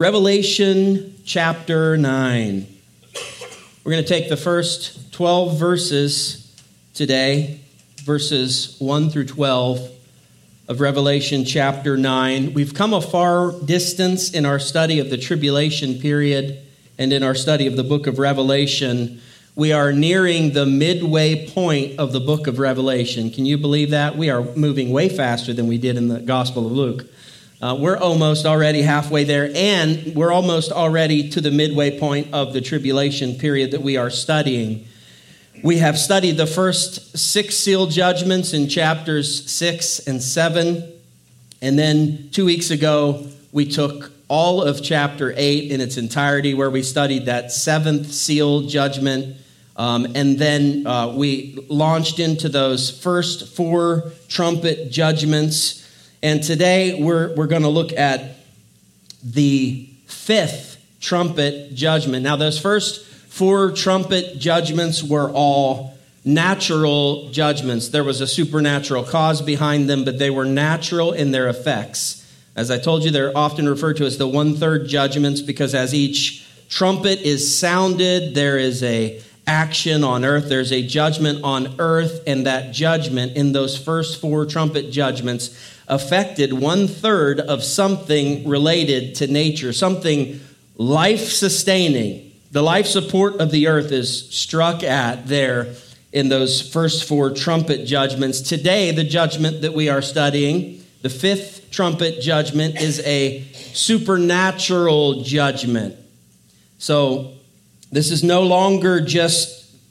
Revelation chapter 9. We're going to take the first 12 verses today, verses 1 through 12 of Revelation chapter 9. We've come a far distance in our study of the tribulation period and in our study of the book of Revelation. We are nearing the midway point of the book of Revelation. Can you believe that? We are moving way faster than we did in the Gospel of Luke. We're almost already halfway there, and we're almost already to the midway point of the tribulation period that we are studying. We have studied the first 6 seal judgments in chapters 6 and 7, and then 2 weeks ago, we took all of chapter 8 in its entirety, where we studied that 7th seal judgment, and then we launched into those first 4 trumpet judgments. And today we're going to look at the 5th trumpet judgment. Now, those first 4 trumpet judgments were all natural judgments. There was a supernatural cause behind them, but they were natural in their effects. As I told you, they're often referred to as the 1/3 judgments, because as each trumpet is sounded, there is a action on earth. There's a judgment on earth, and that judgment in those first 4 trumpet judgments affected 1/3 of something related to nature, something life-sustaining. The life support of the earth is struck at there in those first 4 trumpet judgments. Today, the judgment that we are studying, the 5th trumpet judgment, is a supernatural judgment. So this is no longer just,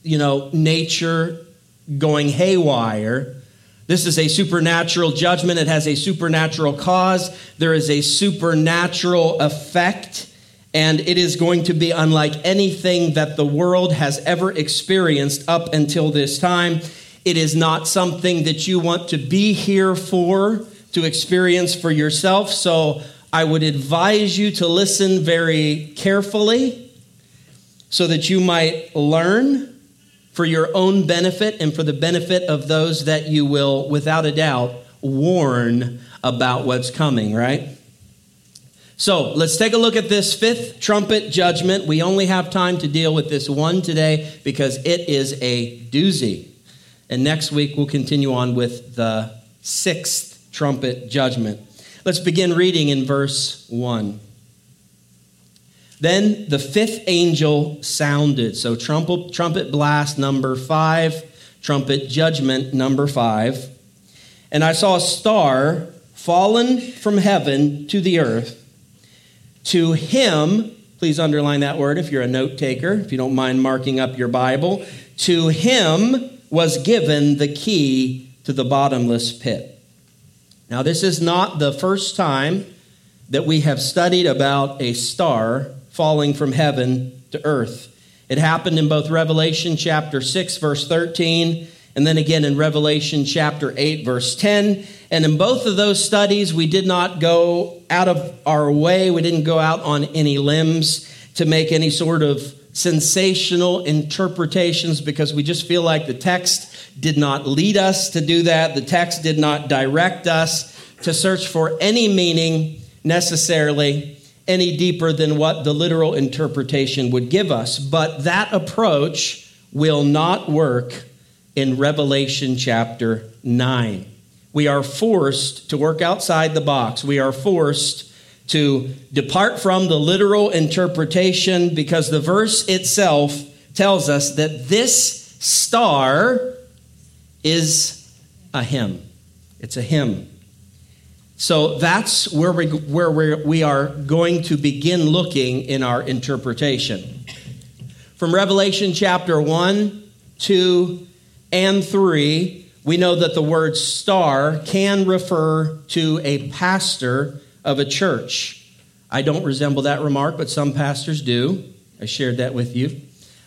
nature going haywire. This is a supernatural judgment. It has a supernatural cause. There is a supernatural effect, and it is going to be unlike anything that the world has ever experienced up until this time. It is not something that you want to be here for, to experience for yourself. So I would advise you to listen very carefully so that you might learn for your own benefit and for the benefit of those that you will, without a doubt, warn about what's coming, right? So let's take a look at this 5th trumpet judgment. We only have time to deal with this one today because it is a doozy. And next week we'll continue on with the 6th trumpet judgment. Let's begin reading in verse 1. Then the 5th angel sounded. So trumpet blast number 5, trumpet judgment number 5. And I saw a star fallen from heaven to the earth. To him, please underline that word if you're a note taker, if you don't mind marking up your Bible. To him was given the key to the bottomless pit. Now, this is not the first time that we have studied about a star falling from heaven to earth. It happened in both Revelation chapter 6, verse 13, and then again in Revelation chapter 8, verse 10. And in both of those studies, we did not go out of our way. We didn't go out on any limbs to make any sort of sensational interpretations, because we just feel like the text did not lead us to do that. The text did not direct us to search for any meaning necessarily any deeper than what the literal interpretation would give us. But that approach will not work in Revelation chapter 9. We are forced to work outside the box. We are forced to depart from the literal interpretation, because the verse itself tells us that this star is a him. It's a him. So that's where we are going to begin looking in our interpretation. From Revelation chapter 1, 2, and 3, we know that the word star can refer to a pastor of a church. I don't resemble that remark, but some pastors do. I shared that with you.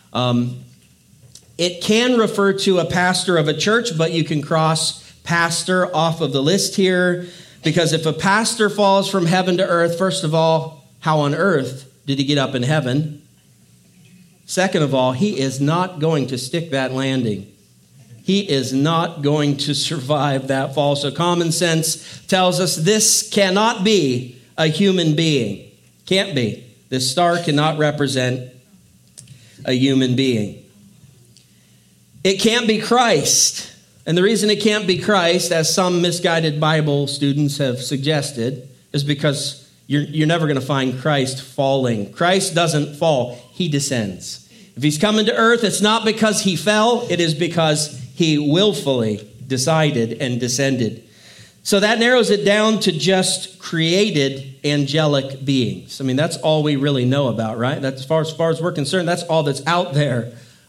It can refer to a pastor of a church, but you can cross pastor off of the list here. Because if a pastor falls from heaven to earth, first of all, how on earth did he get up in heaven? Second of all, he is not going to stick that landing. He is not going to survive that fall. So common sense tells us this cannot be a human being. Can't be. This star cannot represent a human being. It can't be Christ. And the reason it can't be Christ, as some misguided Bible students have suggested, is because you're never going to find Christ falling. Christ doesn't fall. He descends. If he's coming to earth, it's not because he fell. It is because he willfully decided and descended. So that narrows it down to just created angelic beings. I mean, that's all we really know about, right? That's as far as we're concerned, that's all that's out there.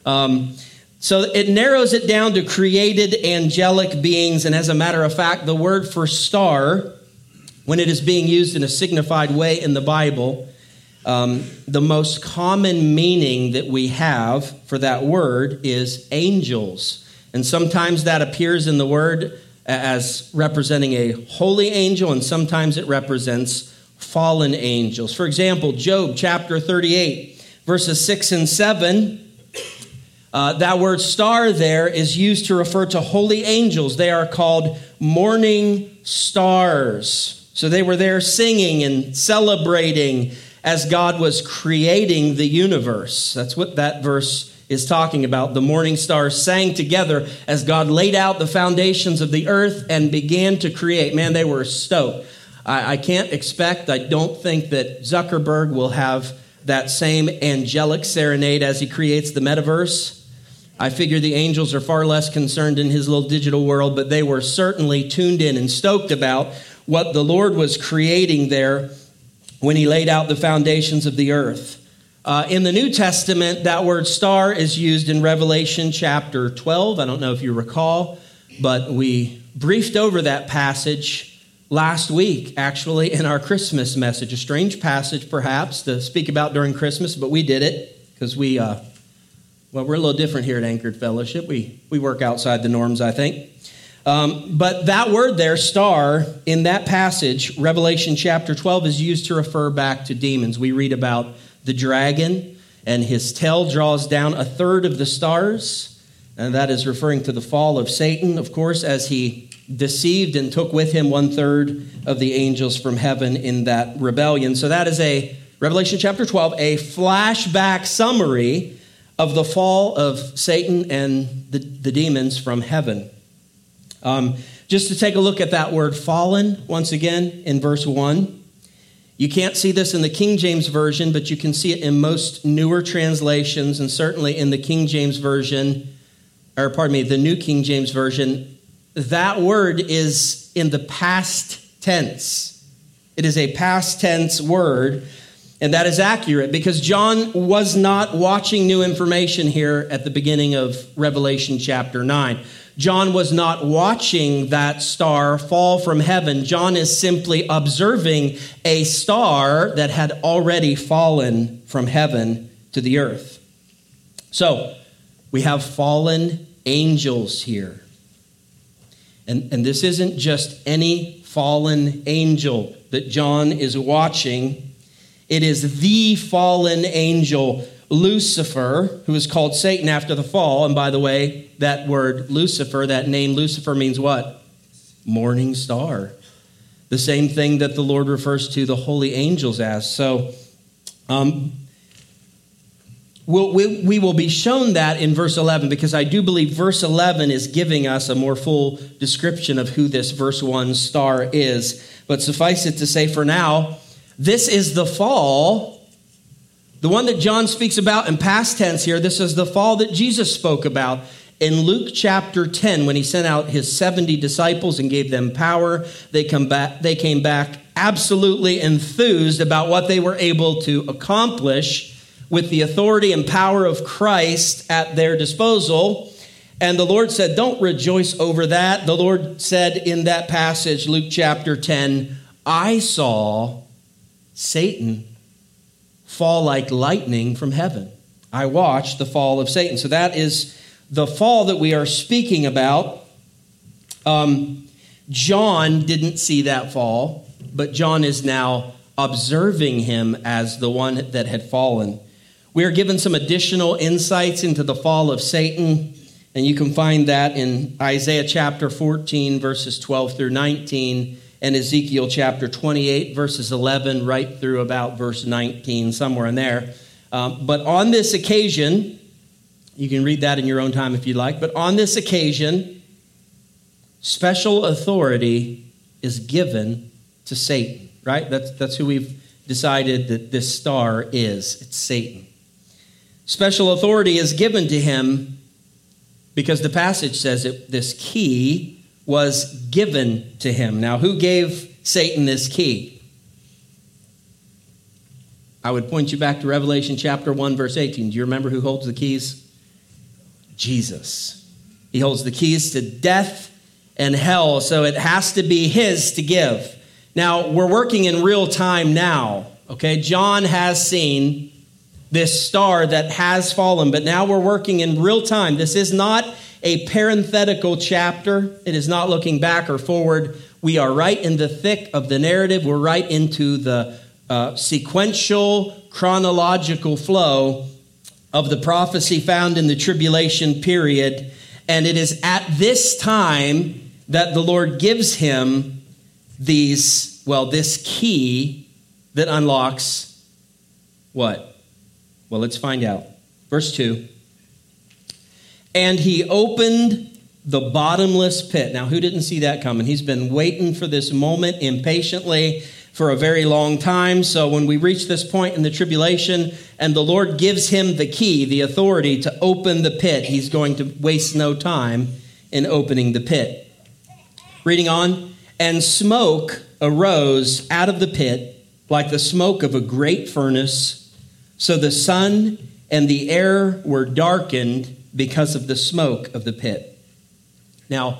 So it narrows it down to created angelic beings. And as a matter of fact, the word for star, when it is being used in a signified way in the Bible, the most common meaning that we have for that word is angels. And sometimes that appears in the word as representing a holy angel, and sometimes it represents fallen angels. For example, Job chapter 38, verses 6 and 7, that word star there is used to refer to holy angels. They are called morning stars. So they were there singing and celebrating as God was creating the universe. That's what that verse is talking about. The morning stars sang together as God laid out the foundations of the earth and began to create. Man, they were stoked. I don't think that Zuckerberg will have that same angelic serenade as he creates the metaverse. I figure the angels are far less concerned in his little digital world, but they were certainly tuned in and stoked about what the Lord was creating there when he laid out the foundations of the earth. In the New Testament, that word star is used in Revelation chapter 12. I don't know if you recall, but we briefed over that passage last week, actually, in our Christmas message. A strange passage, perhaps, to speak about during Christmas, but we did it because we're a little different here at Anchored Fellowship. We work outside the norms, I think. But that word there, star, in that passage, Revelation chapter 12, is used to refer back to demons. We read about the dragon, and his tail draws down a third of the stars, and that is referring to the fall of Satan, of course, as he deceived and took with him 1/3 of the angels from heaven in that rebellion. So that is Revelation chapter 12, a flashback summary of the fall of Satan and the demons from heaven. Just to take a look at that word fallen, once again, in verse 1. You can't see this in the King James Version, but you can see it in most newer translations, and certainly in the King James Version, the New King James Version. That word is in the past tense. It is a past tense word, and that is accurate because John was not watching new information here at the beginning of Revelation chapter 9. John was not watching that star fall from heaven. John is simply observing a star that had already fallen from heaven to the earth. So, we have fallen angels here. And this isn't just any fallen angel that John is watching. It is the fallen angel, Lucifer, who is called Satan after the fall. And by the way, that word Lucifer, that name Lucifer means what? Morning star. The same thing that the Lord refers to the holy angels as. So we will be shown that in verse 11, because I do believe verse 11 is giving us a more full description of who this verse 1 star is. But suffice it to say for now, this is the fall. The one that John speaks about in past tense here, this is the fall that Jesus spoke about in Luke chapter 10 when he sent out his 70 disciples and gave them power. They came back absolutely enthused about what they were able to accomplish with the authority and power of Christ at their disposal. And the Lord said, don't rejoice over that. The Lord said in that passage, Luke chapter 10, I saw Satan fall like lightning from heaven. I watched the fall of Satan. So that is the fall that we are speaking about. John didn't see that fall, but John is now observing him as the one that had fallen. We are given some additional insights into the fall of Satan, and you can find that in Isaiah chapter 14, verses 12 through 19, and Ezekiel chapter 28, verses 11, right through about verse 19, somewhere in there. But on this occasion, you can read that in your own time if you like, but on this occasion, special authority is given to Satan, right? That's who we've decided that this star is. It's Satan. Special authority is given to him because the passage says that this key was given to him. Now, who gave Satan this key? I would point you back to Revelation chapter 1, verse 18. Do you remember who holds the keys? Jesus. He holds the keys to death and hell, so it has to be his to give. Now, we're working in real time now, okay? John has seen this star that has fallen, but now we're working in real time. This is not a parenthetical chapter. It is not looking back or forward. We are right in the thick of the narrative. We're right into the sequential, chronological flow of the prophecy found in the tribulation period. And it is at this time that the Lord gives him this key that unlocks what? Well, let's find out. Verse 2. And he opened the bottomless pit. Now, who didn't see that coming? He's been waiting for this moment impatiently for a very long time. So when we reach this point in the tribulation and the Lord gives him the key, the authority to open the pit, he's going to waste no time in opening the pit. Reading on. And smoke arose out of the pit like the smoke of a great furnace. So the sun and the air were darkened because of the smoke of the pit. Now,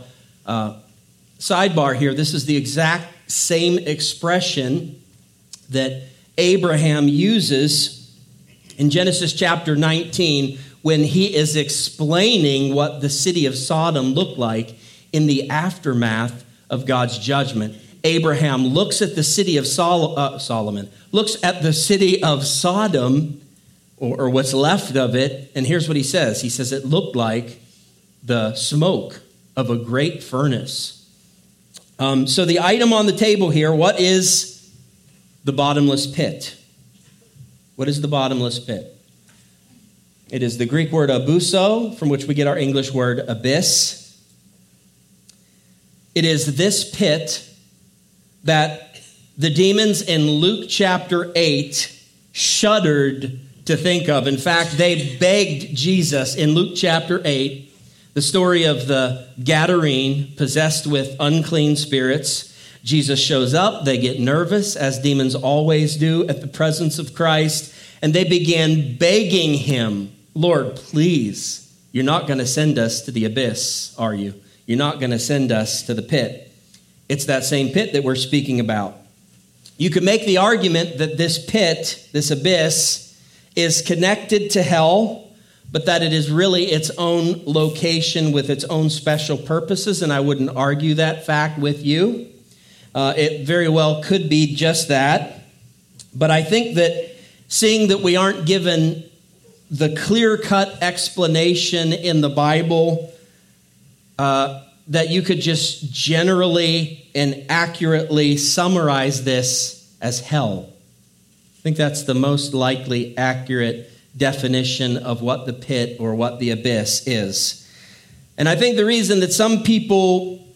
sidebar here, this is the exact same expression that Abraham uses in Genesis chapter 19 when he is explaining what the city of Sodom looked like in the aftermath of God's judgment. Abraham looks at the city of Solomon, looks at the city of Sodom, or what's left of it, and here's what he says. He says it looked like the smoke of a great furnace. So the item on the table here, what is the bottomless pit? What is the bottomless pit? It is the Greek word abuso, from which we get our English word abyss. It is this pit that the demons in Luke chapter 8 shuddered to think of. In fact, they begged Jesus in Luke chapter 8, the story of the Gadarene possessed with unclean spirits. Jesus shows up. They get nervous, as demons always do at the presence of Christ, and they began begging him, Lord, please, you're not going to send us to the abyss, are you? You're not going to send us to the pit. It's that same pit that we're speaking about. You could make the argument that this pit, this abyss, is connected to hell, but that it is really its own location with its own special purposes, and I wouldn't argue that fact with you. It very well could be just that, but I think that seeing that we aren't given the clear-cut explanation in the Bible, that you could just generally and accurately summarize this as hell. I think that's the most likely accurate definition of what the pit or what the abyss is. And I think the reason that some people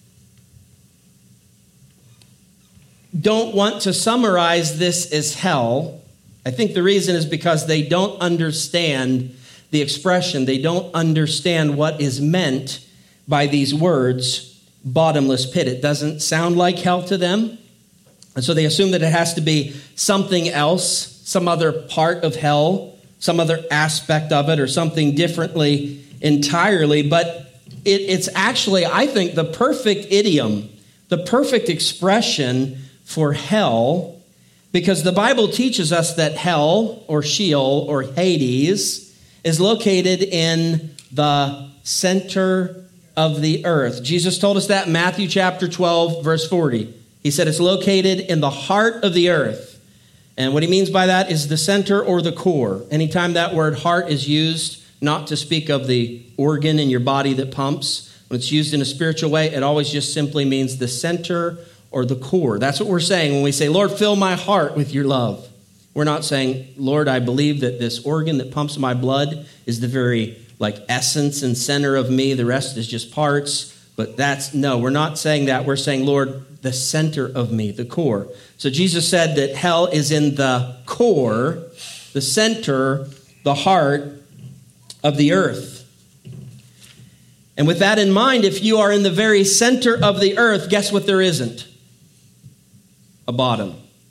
don't want to summarize this as hell, I think the reason is because they don't understand the expression. They don't understand what is meant by these words, bottomless pit. It doesn't sound like hell to them. And so they assume that it has to be something else, some other part of hell, some other aspect of it, or something differently entirely. But it's actually, I think, the perfect idiom, the perfect expression for hell, because the Bible teaches us that hell, or Sheol, or Hades, is located in the center of the earth. Jesus told us that in Matthew chapter 12, verse 40. He said it's located in the heart of the earth. And what he means by that is the center or the core. Anytime that word heart is used, not to speak of the organ in your body that pumps, when it's used in a spiritual way, it always just simply means the center or the core. That's what we're saying when we say, Lord, fill my heart with your love. We're not saying, Lord, I believe that this organ that pumps my blood is the very essence and center of me. The rest is just parts. But no, we're not saying that. We're saying, Lord, the center of me, the core. So Jesus said that hell is in the core, the center, the heart of the earth. And with that in mind, if you are in the very center of the earth, guess what there isn't? A bottom.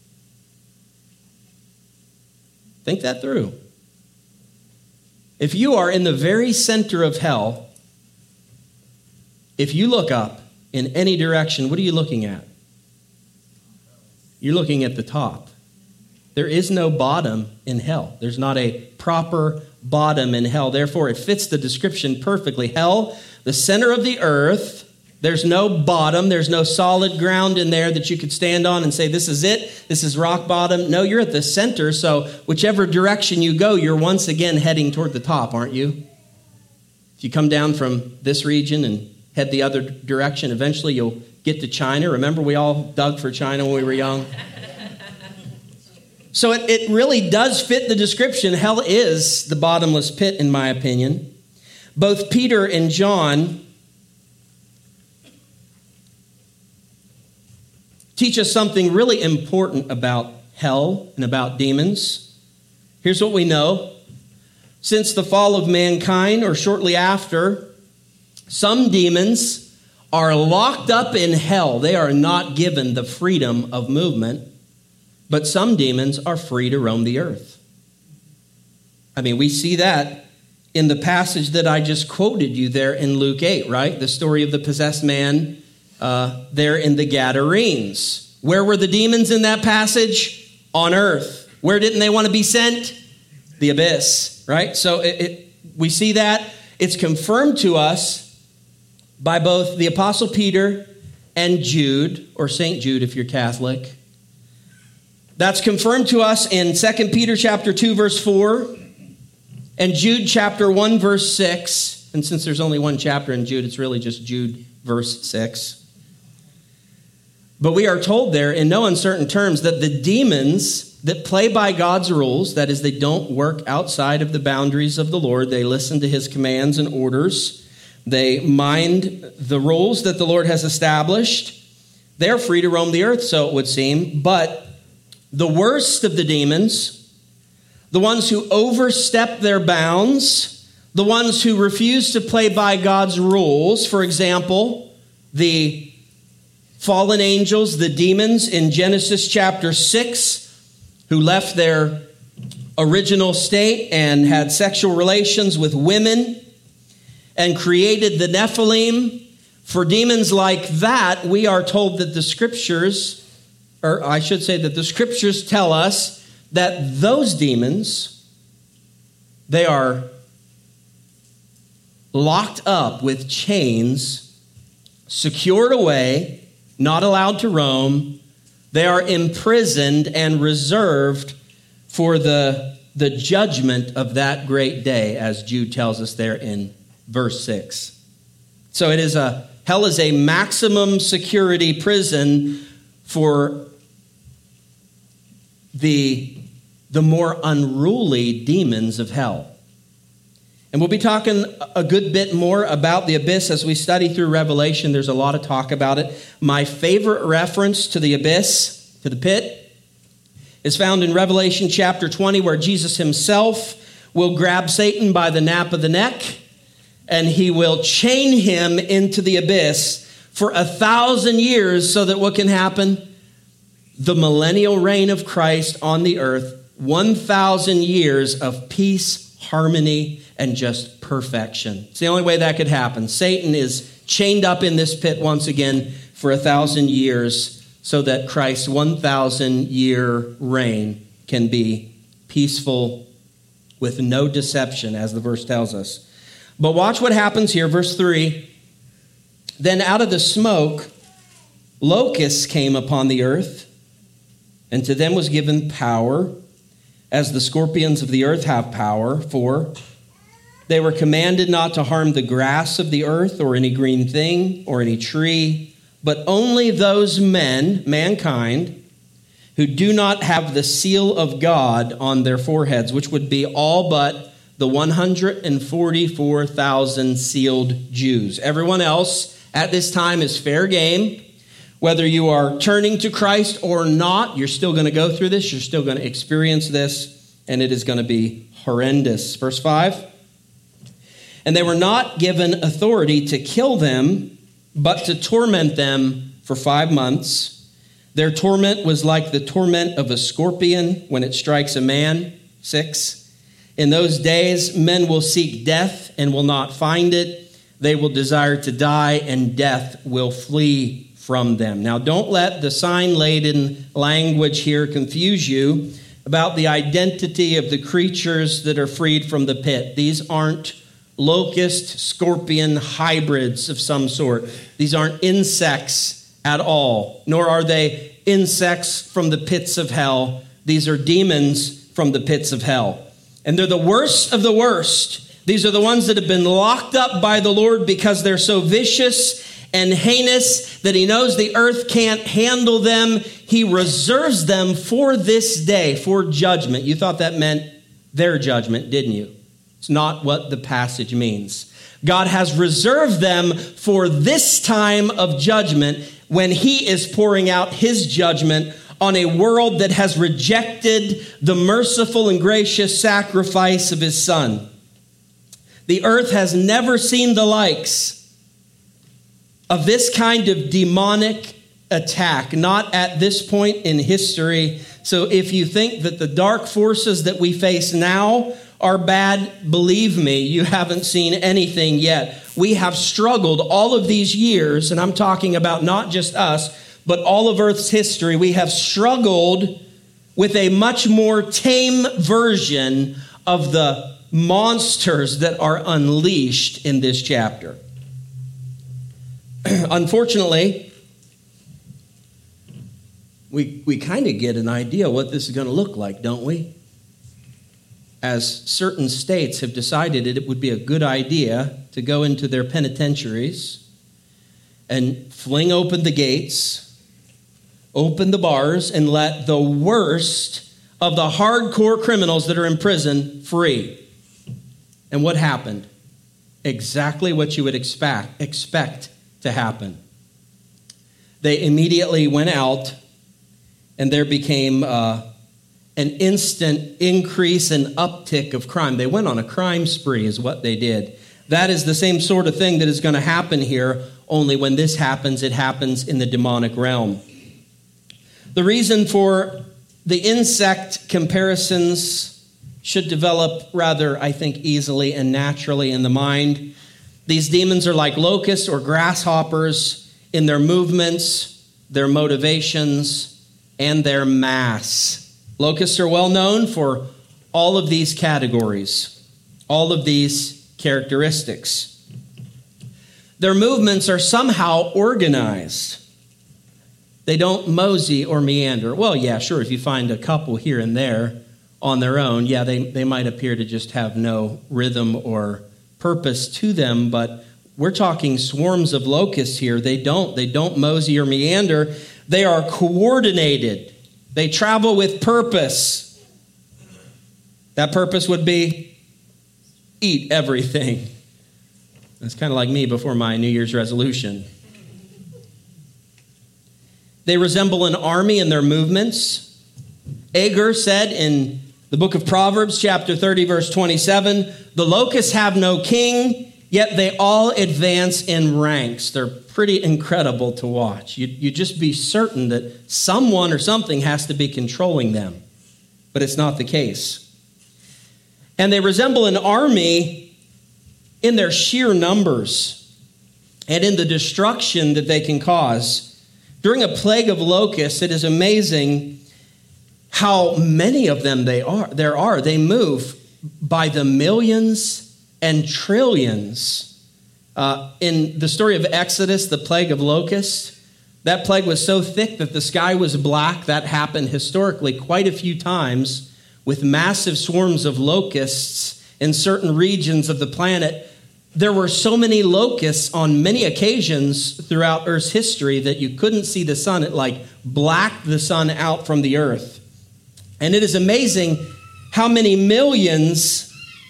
Think that through. If you are in the very center of hell, if you look up in any direction, what are you looking at? You're looking at the top. There is no bottom in hell. There's not a proper bottom in hell. Therefore, it fits the description perfectly. Hell, the center of the earth, there's no bottom. There's no solid ground in there that you could stand on and say, this is it. This is rock bottom. No, you're at the center. So whichever direction you go, you're once again heading toward the top, aren't you? If you come down from this region and head the other direction, eventually you'll get to China. Remember, we all dug for China when we were young? So it really does fit the description. Hell is the bottomless pit, in my opinion. Both Peter and John teach us something really important about hell and about demons. Here's what we know. Since the fall of mankind, or shortly after, some demons are locked up in hell. They are not given the freedom of movement. But some demons are free to roam the earth. I mean, we see that in the passage that I just quoted you there in Luke 8, right? The story of the possessed man there in the Gadarenes. Where were the demons in that passage? On earth. Where didn't they want to be sent? The abyss, right? So we see that. It's confirmed to us by both the Apostle Peter and Jude, or St. Jude if you're Catholic. That's confirmed to us in 2 Peter chapter 2, verse 4, and Jude chapter 1, verse 6. And since there's only one chapter in Jude, it's really just Jude, verse 6. But we are told there in no uncertain terms that the demons that play by God's rules, that is, they don't work outside of the boundaries of the Lord, they listen to his commands and orders, they mind the rules that the Lord has established, they're free to roam the earth, so it would seem. But the worst of the demons, the ones who overstep their bounds, the ones who refuse to play by God's rules, for example, the fallen angels, the demons in Genesis chapter 6, who left their original state and had sexual relations with women and created the Nephilim. For demons like that, we are told that the scriptures, or I should say that the scriptures tell us that those demons, they are locked up with chains, secured away, not allowed to roam. They are imprisoned and reserved for the judgment of that great day, as Jude tells us there in verse 6. So hell is a maximum security prison for the more unruly demons of hell. And we'll be talking a good bit more about the abyss as we study through Revelation. There's a lot of talk about it. My favorite reference to the abyss, to the pit, is found in Revelation chapter 20, where Jesus himself will grab Satan by the nape of the neck, and he will chain him into the abyss for 1,000 years, so that what can happen? The millennial reign of Christ on the earth, 1,000 years of peace, harmony, and just perfection. It's the only way that could happen. Satan is chained up in this pit once again for 1,000 years, so that Christ's 1,000-year reign can be peaceful with no deception, as the verse tells us. But watch what happens here, verse 3. Then out of the smoke, locusts came upon the earth, and to them was given power, as the scorpions of the earth have power, for they were commanded not to harm the grass of the earth, or any green thing, or any tree, but only those men, mankind, who do not have the seal of God on their foreheads, which would be all but the 144,000 sealed Jews. Everyone else at this time is fair game. Whether you are turning to Christ or not, you're still going to go through this. You're still going to experience this, and it is going to be horrendous. Verse 5, and they were not given authority to kill them, but to torment them for 5 months. Their torment was like the torment of a scorpion when it strikes a man. 6, in those days, men will seek death and will not find it. They will desire to die, and death will flee from them. Now, don't let the sign-laden language here confuse you about the identity of the creatures that are freed from the pit. These aren't locust, scorpion hybrids of some sort. These aren't insects at all, nor are they insects from the pits of hell. These are demons from the pits of hell. And they're the worst of the worst. These are the ones that have been locked up by the Lord because they're so vicious and heinous that he knows the earth can't handle them. He reserves them for this day, for judgment. You thought that meant their judgment, didn't you? It's not what the passage means. God has reserved them for this time of judgment when he is pouring out his judgment on a world that has rejected the merciful and gracious sacrifice of his Son. The earth has never seen the likes of this kind of demonic attack, not at this point in history. So if you think that the dark forces that we face now are bad, believe me, you haven't seen anything yet. We have struggled all of these years, and I'm talking about not just us, but all of Earth's history. We have struggled with a much more tame version of the monsters that are unleashed in this chapter. Unfortunately, we kind of get an idea what this is going to look like, don't we? As certain states have decided it would be a good idea to go into their penitentiaries and fling open the gates, open the bars, and let the worst of the hardcore criminals that are in prison free. And what happened? Exactly what you would expect to happen. They immediately went out, and there became an instant increase and uptick of crime. They went on a crime spree is what they did. That is the same sort of thing that is going to happen here, only when this happens, it happens in the demonic realm. The reason for the insect comparisons should develop rather, I think, easily and naturally in the mind. These demons are like locusts or grasshoppers in their movements, their motivations, and their mass. Locusts are well known for all of these categories, all of these characteristics. Their movements are somehow organized. They don't mosey or meander. Well, yeah, sure, if you find a couple here and there on their own, yeah, they might appear to just have no rhythm or purpose to them, but we're talking swarms of locusts here. They don't mosey or meander. They are coordinated. They travel with purpose. That purpose would be eat everything. It's kind of like me before my New Year's resolution. They resemble an army in their movements. Agur said in the book of Proverbs, chapter 30, verse 27, the locusts have no king, yet they all advance in ranks. They're pretty incredible to watch. You just be certain that someone or something has to be controlling them, but it's not the case. And they resemble an army in their sheer numbers and in the destruction that they can cause. During a plague of locusts, it is amazing how many of them there are. They move by the millions and trillions. In the story of Exodus, the plague of locusts, that plague was so thick that the sky was black. That happened historically quite a few times with massive swarms of locusts in certain regions of the planet there were so many locusts on many occasions throughout Earth's history that you couldn't see the sun. It blacked the sun out from the earth. And it is amazing how many millions,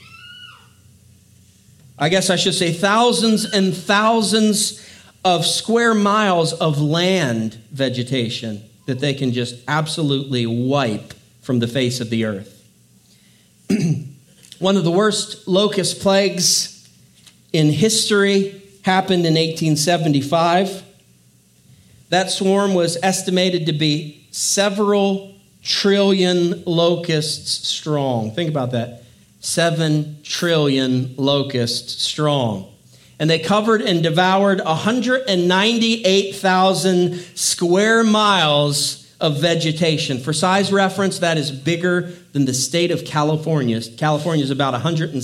I guess I should say thousands and thousands of square miles of land vegetation that they can just absolutely wipe from the face of the earth. One of the worst locust plagues in history happened in 1875. That swarm was estimated to be several trillion locusts strong. Think about that. 7 trillion locusts strong. And they covered and devoured 198,000 square miles of vegetation. For size reference, that is bigger than the state of California. California is about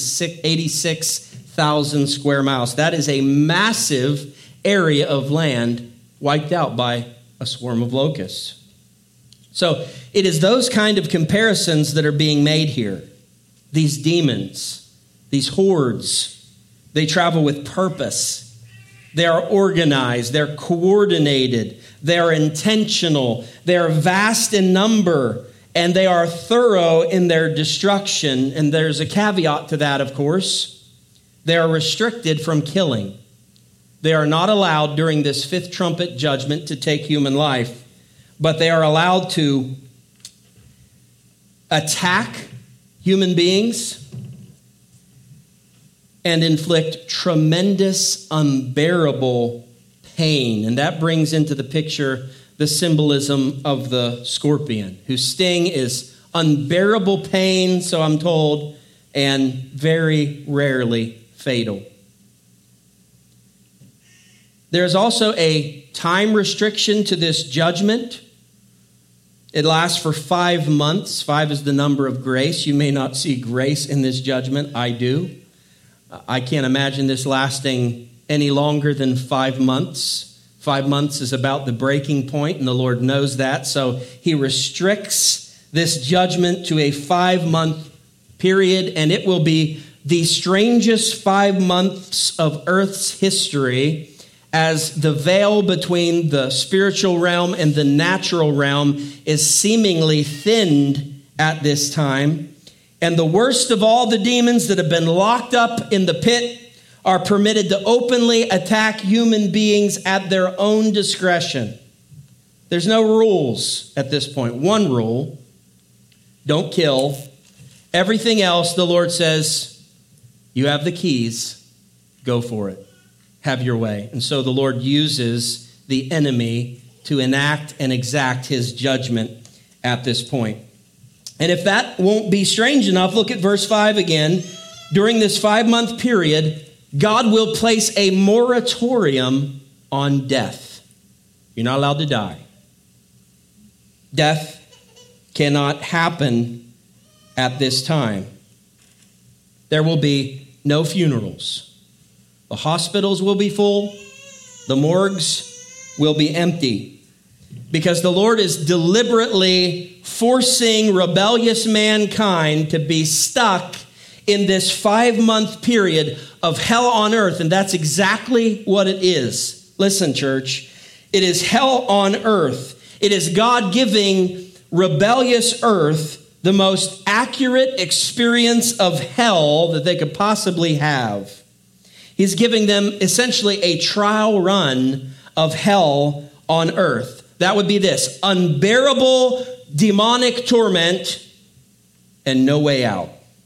186,000 square miles. That is a massive area of land wiped out by a swarm of locusts. So it is those kind of comparisons that are being made here. These demons, these hordes, they travel with purpose. They are organized. They're coordinated. They are intentional. They are vast in number. And they are thorough in their destruction. And there's a caveat to that, of course. They are restricted from killing. They are not allowed during this fifth trumpet judgment to take human life. But they are allowed to attack human beings and inflict tremendous, unbearable pain. And that brings into the picture the symbolism of the scorpion, whose sting is unbearable pain, so I'm told, and very rarely fatal. There's also a time restriction to this judgment. It lasts for 5 months. 5 is the number of grace. You may not see grace in this judgment. I do. I can't imagine this lasting any longer than 5 months. 5 months is about the breaking point, and the Lord knows that. So he restricts this judgment to a 5-month period, and it will be the strangest 5 months of Earth's history, as the veil between the spiritual realm and the natural realm is seemingly thinned at this time. And the worst of all the demons that have been locked up in the pit are permitted to openly attack human beings at their own discretion. There's no rules at this point. One rule: don't kill. Everything else, the Lord says, you have the keys. Go for it. Have your way. And so the Lord uses the enemy to enact and exact his judgment at this point. And if that won't be strange enough, look at verse 5 again. During this 5-month period, God will place a moratorium on death. You're not allowed to die. Death cannot happen at this time. There will be no funerals. The hospitals will be full. The morgues will be empty. Because the Lord is deliberately forcing rebellious mankind to be stuck in this 5-month period of hell on earth. And that's exactly what it is. Listen, church, it is hell on earth. It is God giving rebellious earth the most accurate experience of hell that they could possibly have. He's giving them essentially a trial run of hell on earth. That would be this: unbearable demonic torment and no way out.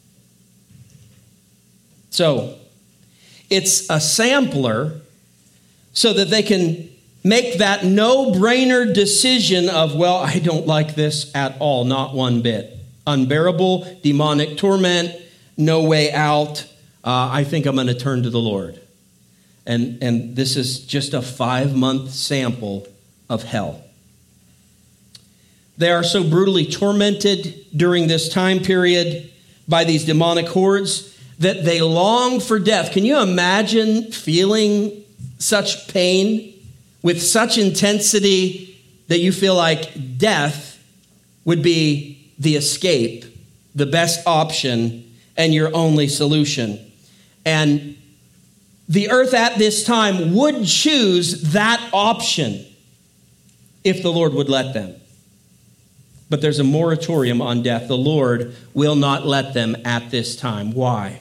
So it's a sampler so that they can make that no-brainer decision of, well, I don't like this at all, not one bit. Unbearable demonic torment, no way out. I think I'm going to turn to the Lord. And this is just a 5-month sample of hell. They are so brutally tormented during this time period by these demonic hordes that they long for death. Can you imagine feeling such pain with such intensity that you feel like death would be the escape, the best option, and your only solution? And the earth at this time would choose that option if the Lord would let them. But there's a moratorium on death. The Lord will not let them at this time. Why?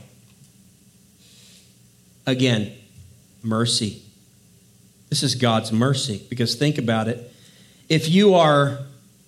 Again, mercy. This is God's mercy, because think about it. If you are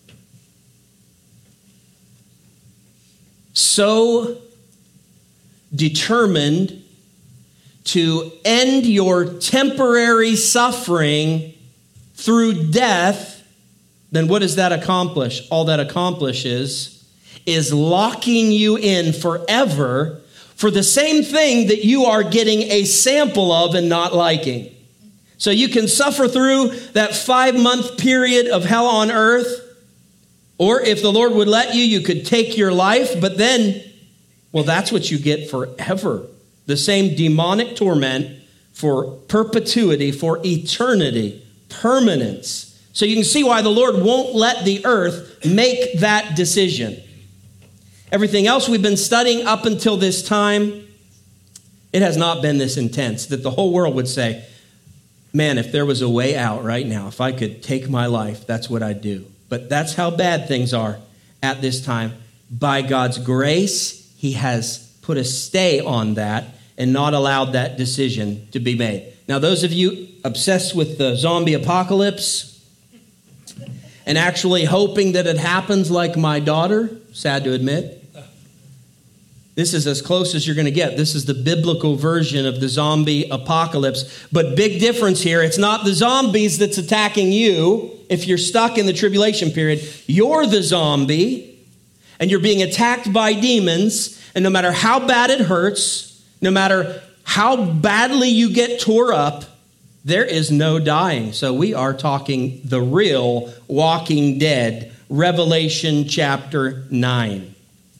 so determined to end your temporary suffering through death, then what does that accomplish? All that accomplishes is locking you in forever for the same thing that you are getting a sample of and not liking. So you can suffer through that 5-month period of hell on earth, or if the Lord would let you, you could take your life, but then, well, that's what you get forever. The same demonic torment for perpetuity, for eternity, permanence. So you can see why the Lord won't let the earth make that decision. Everything else we've been studying up until this time, it has not been this intense that the whole world would say, man, if there was a way out right now, if I could take my life, that's what I'd do. But that's how bad things are at this time. By God's grace, he has put a stay on that and not allowed that decision to be made. Now, those of you obsessed with the zombie apocalypse and actually hoping that it happens like my daughter, sad to admit, this is as close as you're going to get. This is the biblical version of the zombie apocalypse. But big difference here. It's not the zombies that's attacking you if you're stuck in the tribulation period. You're the zombie, and you're being attacked by demons. And no matter how bad it hurts, no matter how badly you get tore up, there is no dying. So we are talking the real Walking Dead, Revelation chapter 9.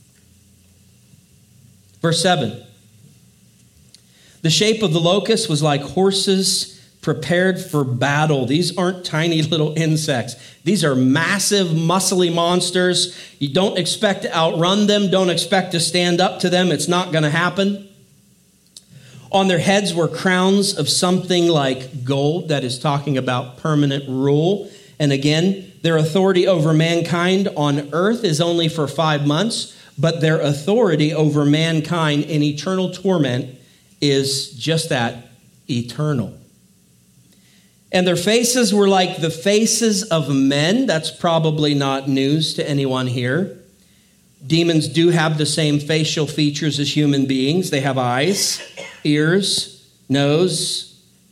Verse 7. The shape of the locust was like horses prepared for battle. These aren't tiny little insects. These are massive, muscly monsters. You don't expect to outrun them. Don't expect to stand up to them. It's not going to happen. On their heads were crowns of something like gold. That is talking about permanent rule. And again, their authority over mankind on earth is only for 5 months. But their authority over mankind in eternal torment is just that, eternal. And their faces were like the faces of men. That's probably not news to anyone here. Demons do have the same facial features as human beings. They have eyes, ears, noses,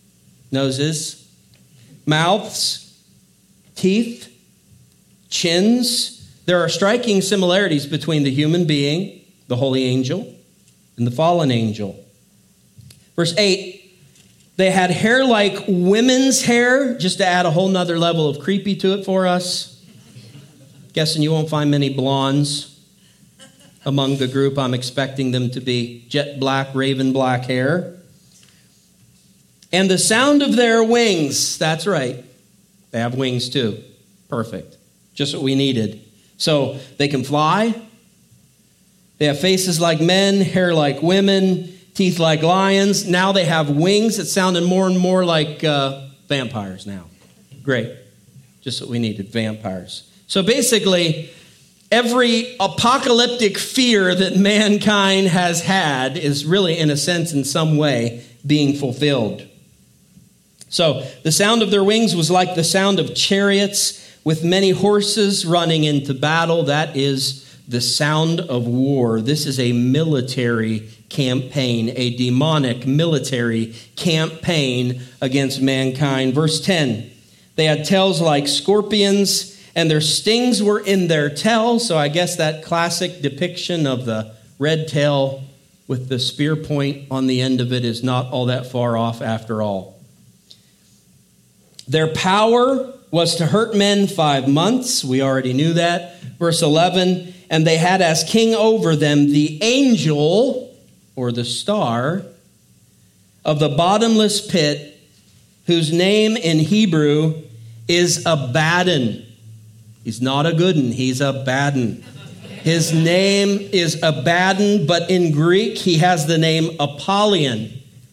mouths, teeth, chins. There are striking similarities between the human being, the holy angel, and the fallen angel. Verse 8, they had hair like women's hair, just to add a whole nother level of creepy to it for us. Guessing you won't find many blondes among the group. I'm expecting them to be jet black, raven black hair. And the sound of their wings, that's right. They have wings too. Perfect. Just what we needed. So they can fly. They have faces like men, hair like women, teeth like lions. Now they have wings. It's sounding more and more like vampires now. Great. Just what we needed, vampires. So basically, every apocalyptic fear that mankind has had is really, in a sense, in some way, being fulfilled. So the sound of their wings was like the sound of chariots with many horses running into battle. That is the sound of war. This is a military campaign, a demonic military campaign against mankind. Verse 10, they had tails like scorpions, and their stings were in their tails. So I guess that classic depiction of the red tail with the spear point on the end of it is not all that far off after all. Their power was to hurt men 5 months. We already knew that. Verse 11, and they had as king over them the angel, or the star, of the bottomless pit, whose name in Hebrew is Abaddon. He's not a good one, he's Abaddon. His name is Abaddon, but in Greek he has the name Apollyon.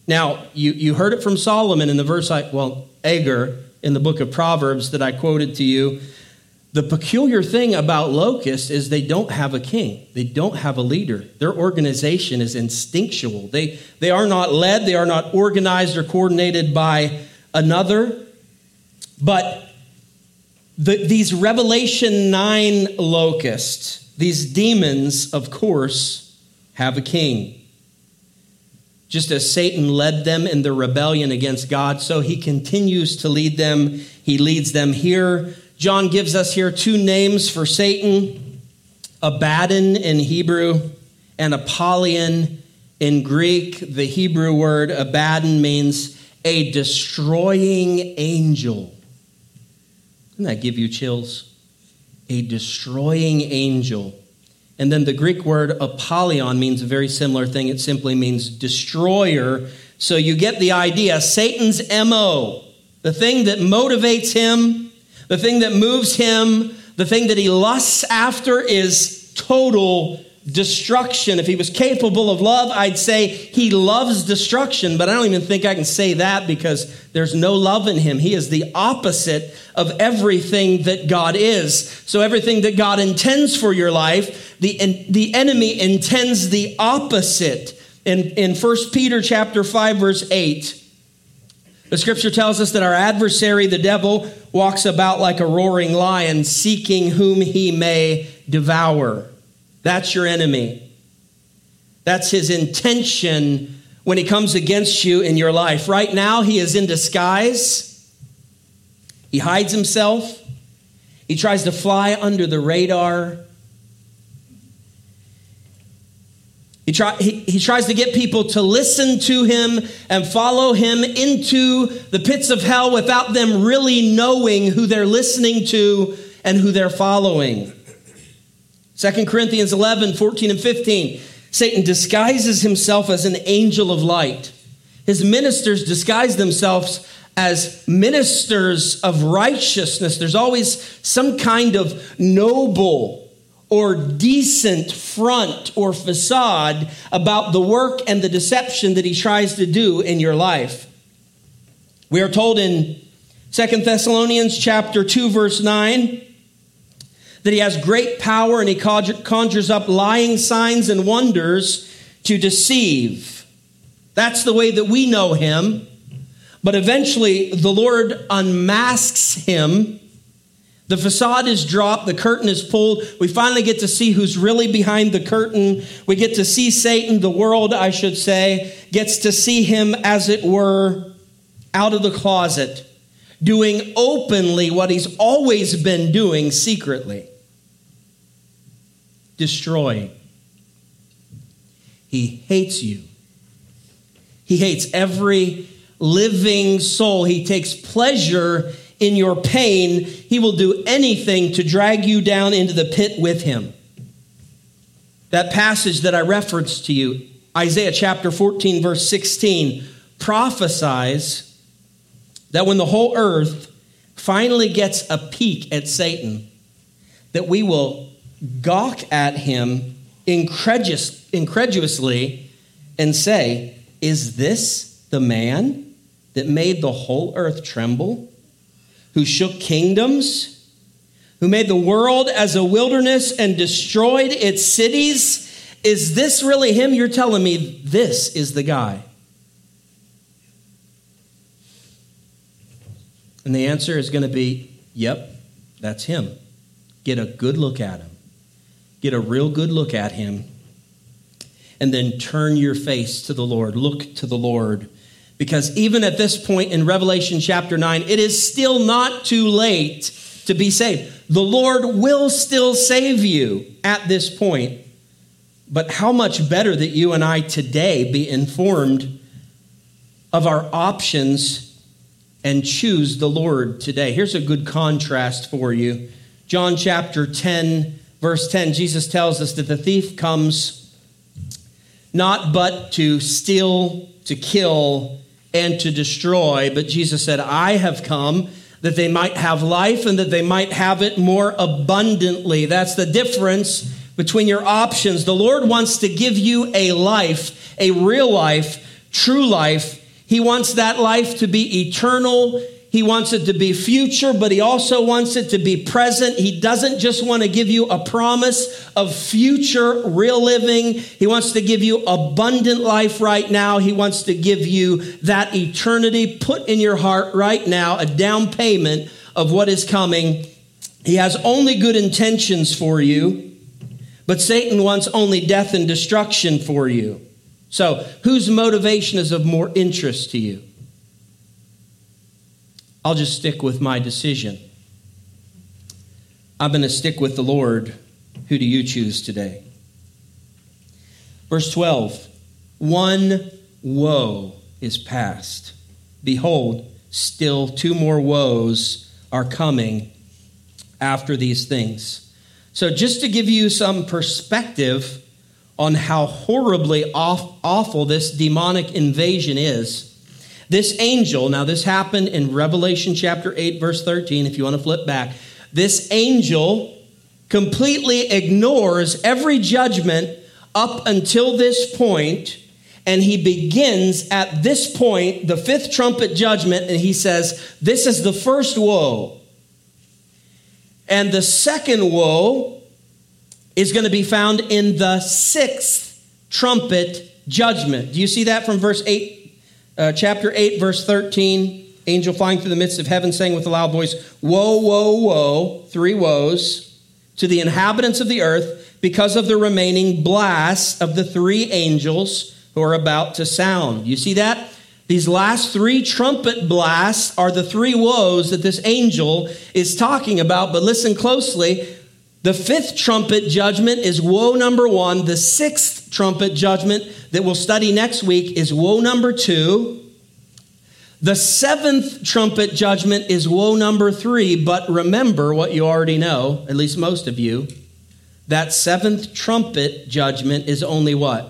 Now, you heard it from Solomon in the verse, Agur in the book of Proverbs that I quoted to you. The peculiar thing about locusts is they don't have a king. They don't have a leader. Their organization is instinctual. They are not led. They are not organized or coordinated by another. But these Revelation 9 locusts, these demons, of course, have a king. Just as Satan led them in their rebellion against God, so he continues to lead them. He leads them here. John gives us here two names for Satan, Abaddon in Hebrew and Apollyon in Greek. The Hebrew word Abaddon means a destroying angel. Doesn't that give you chills? A destroying angel. And then the Greek word Apollyon means a very similar thing. It simply means destroyer. So you get the idea. Satan's MO, the thing that motivates him, the thing that moves him, the thing that he lusts after is total destruction. If he was capable of love, I'd say he loves destruction, but I don't even think I can say that because there's no love in him. He is the opposite of everything that God is. So everything that God intends for your life, the enemy intends the opposite. In 1 Peter chapter 5, verse 8, the scripture tells us that our adversary, the devil, walks about like a roaring lion, seeking whom he may devour. That's your enemy. That's his intention when he comes against you in your life. Right now, he is in disguise. He hides himself. He tries to fly under the radar. He tries to get people to listen to him and follow him into the pits of hell without them really knowing who they're listening to and who they're following. 2 Corinthians 11, 14 and 15. Satan disguises himself as an angel of light. His ministers disguise themselves as ministers of righteousness. There's always some kind of noble or decent front or facade about the work and the deception that he tries to do in your life. We are told in 2 Thessalonians chapter 2, verse 9, that he has great power and he conjures up lying signs and wonders to deceive. That's the way that we know him. But eventually the Lord unmasks him. The facade is dropped. The curtain is pulled. We finally get to see who's really behind the curtain. We get to see Satan, the world, I should say, gets to see him, as it were, out of the closet, doing openly what he's always been doing secretly. Destroying. He hates you. He hates every living soul. He takes pleasure in your pain. He will do anything to drag you down into the pit with him. That passage that I referenced to you, Isaiah chapter 14, verse 16, prophesies that when the whole earth finally gets a peek at Satan, that we will gawk at him incredulously and say, is this the man that made the whole earth tremble, who shook kingdoms, who made the world as a wilderness and destroyed its cities? Is this really him? You're telling me this is the guy. And the answer is going to be, yep, that's him. Get a good look at him. Get a real good look at him. And then turn your face to the Lord. Look to the Lord. Because even at this point in Revelation chapter 9, it is still not too late to be saved. The Lord will still save you at this point. But how much better that you and I today be informed of our options and choose the Lord today. Here's a good contrast for you. John chapter 10, verse 10, Jesus tells us that the thief comes not but to steal, to kill, and to destroy. But Jesus said, I have come that they might have life and that they might have it more abundantly. That's the difference between your options. The Lord wants to give you a life, a real life, true life. He wants that life to be eternal. He wants it to be future, but he also wants it to be present. He doesn't just want to give you a promise of future real living. He wants to give you abundant life right now. He wants to give you that eternity put in your heart right now, a down payment of what is coming. He has only good intentions for you, but Satan wants only death and destruction for you. So whose motivation is of more interest to you? I'll just stick with my decision. I'm going to stick with the Lord. Who do you choose today? Verse 12, one woe is past. Behold, still two more woes are coming after these things. So just to give you some perspective on how horribly awful this demonic invasion is, this angel, now this happened in Revelation chapter 8, verse 13, if you want to flip back. This angel completely ignores every judgment up until this point, and he begins at this point, the fifth trumpet judgment, and he says, this is the first woe. And the second woe is going to be found in the sixth trumpet judgment. Do you see that from verse 8? Chapter 8, verse 13, angel flying through the midst of heaven, saying with a loud voice, woe, woe, woe, three woes, to the inhabitants of the earth, because of the remaining blasts of the three angels who are about to sound. You see that? These last three trumpet blasts are the three woes that this angel is talking about. But listen closely. The fifth trumpet judgment is woe number one. The sixth trumpet judgment that we'll study next week is woe number two. The seventh trumpet judgment is woe number three. But remember what you already know, at least most of you, that seventh trumpet judgment is only what?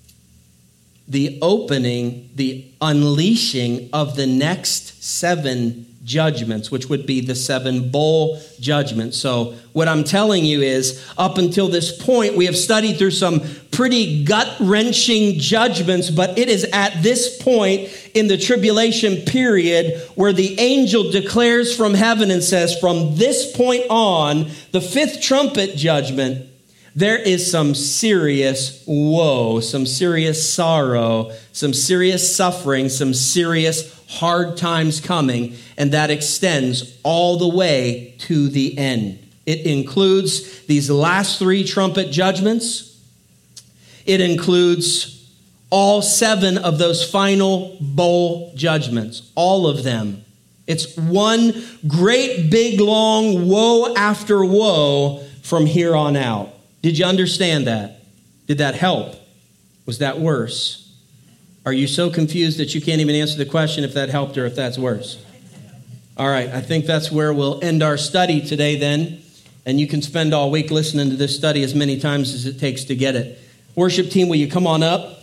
The opening, the unleashing of the next seven judgments, which would be the seven bowl judgments. So what I'm telling you is, up until this point, we have studied through some pretty gut-wrenching judgments, but it is at this point in the tribulation period where the angel declares from heaven and says, from this point on, the fifth trumpet judgment, there is some serious woe, some serious sorrow, some serious suffering, some serious hard times coming, and that extends all the way to the end. It includes these last three trumpet judgments. It includes all seven of those final bowl judgments, all of them. It's one great big long woe after woe from here on out. Did you understand that? Did that help? Was that worse? Are you so confused that you can't even answer the question if that helped or if that's worse? All right, I think that's where we'll end our study today then. And you can spend all week listening to this study as many times as it takes to get it. Worship team, will you come on up?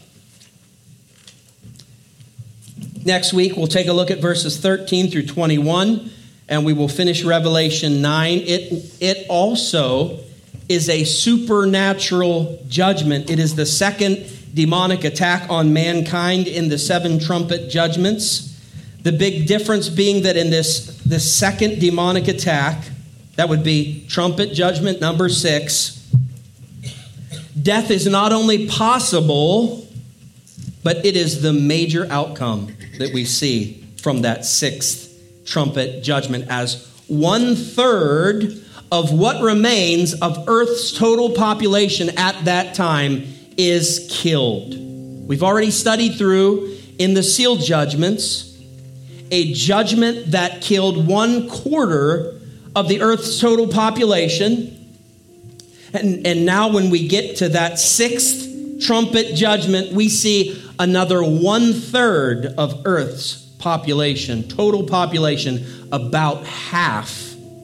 Next week, we'll take a look at verses 13 through 21, and we will finish Revelation 9. It also is a supernatural judgment. It is the second demonic attack on mankind in the seven trumpet judgments. The big difference being that in this second demonic attack, that would be trumpet judgment number 6, death is not only possible, but it is the major outcome that we see from that sixth trumpet judgment, as 1/3 of what remains of Earth's total population at that time is killed. We've already studied through in the seal judgments a judgment that killed 1/4 of the Earth's total population. And now when we get to that sixth trumpet judgment, we see another 1/3 of Earth's population, total population, about half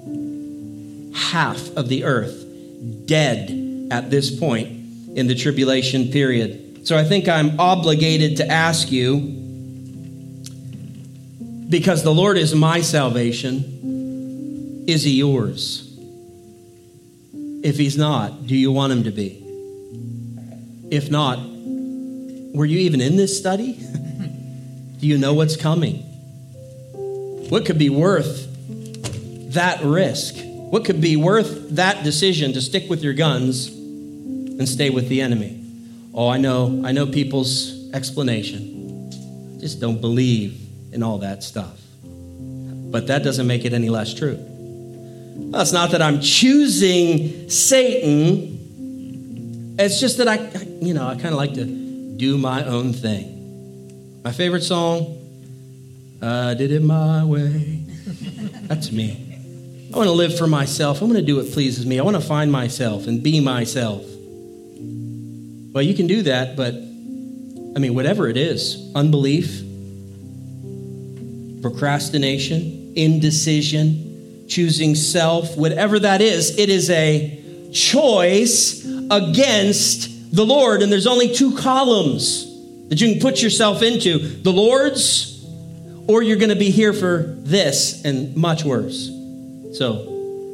of the earth dead at this point in the tribulation period. So I think I'm obligated to ask you, because the Lord is my salvation, is he yours? If he's not, do you want him to be? If not, were you even in this study? Do you know what's coming? What could be worth that risk? What could be worth that decision to stick with your guns and stay with the enemy? Oh, I know people's explanation. Just don't believe in all that stuff. But that doesn't make it any less true. Well, it's not that I'm choosing Satan. It's just that I kind of like to do my own thing. My favorite song, I did it my way. That's me. I want to live for myself. I want to do what pleases me. I want to find myself and be myself. Well, you can do that, but whatever it is, unbelief, procrastination, indecision, choosing self, whatever that is, it is a choice against the Lord. And there's only two columns that you can put yourself into: the Lord's, or you're going to be here for this and much worse. So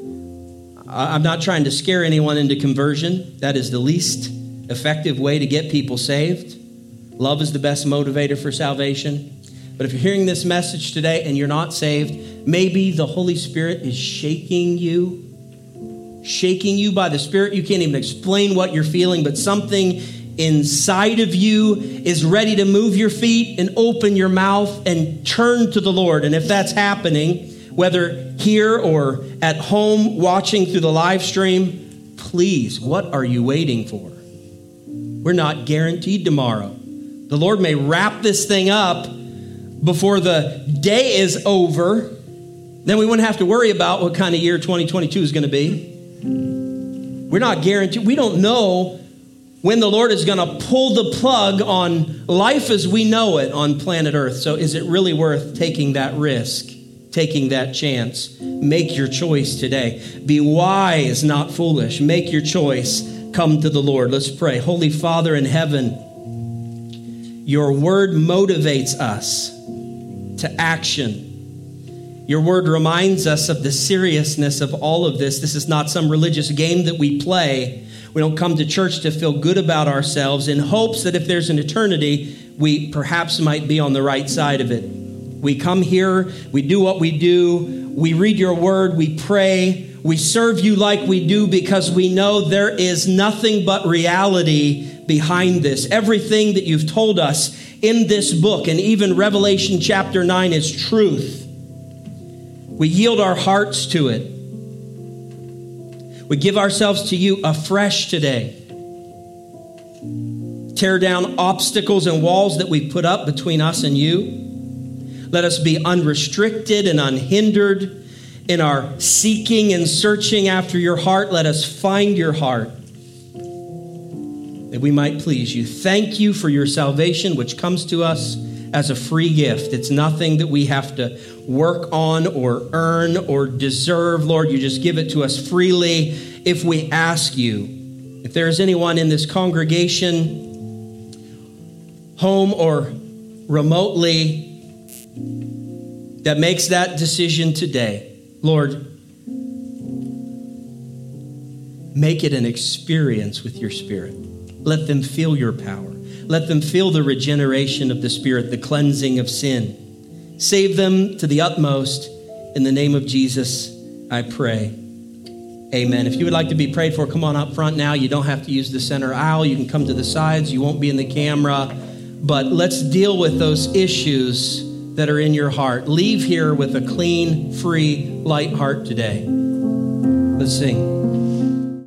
I'm not trying to scare anyone into conversion. That is the least effective way to get people saved. Love is the best motivator for salvation. But if you're hearing this message today and you're not saved, maybe the Holy Spirit is shaking you by the Spirit. You can't even explain what you're feeling, but something inside of you is ready to move your feet and open your mouth and turn to the Lord. And if that's happening, whether here or at home watching through the live stream, please, what are you waiting for? We're not guaranteed tomorrow. The Lord may wrap this thing up before the day is over. Then we wouldn't have to worry about what kind of year 2022 is going to be. We're not guaranteed. We don't know when the Lord is going to pull the plug on life as we know it on planet Earth. So is it really worth taking that risk, taking that chance? Make your choice today. Be wise, not foolish. Make your choice. Come to the Lord. Let's pray. Holy Father in heaven, your word motivates us to action. Your word reminds us of the seriousness of all of this. This is not some religious game that we play. We don't come to church to feel good about ourselves in hopes that if there's an eternity, we perhaps might be on the right side of it. We come here, we do what we do, we read your word, we pray, we serve you like we do because we know there is nothing but reality behind this. Everything that you've told us in this book, and even Revelation chapter 9, is truth. We yield our hearts to it. We give ourselves to you afresh today. Tear down obstacles and walls that we put up between us and you. Let us be unrestricted and unhindered in our seeking and searching after your heart. Let us find your heart, that we might please you. Thank you for your salvation, which comes to us as a free gift. It's nothing that we have to work on or earn or deserve. Lord, you just give it to us freely if we ask you. If there is anyone in this congregation, home or remotely, that makes that decision today, Lord, make it an experience with your Spirit. Let them feel your power. Let them feel the regeneration of the Spirit, the cleansing of sin. Save them to the utmost. In the name of Jesus, I pray. Amen. If you would like to be prayed for, come on up front now. You don't have to use the center aisle. You can come to the sides. You won't be in the camera. But let's deal with those issues that are in your heart. Leave here with a clean, free, light heart today. Let's sing.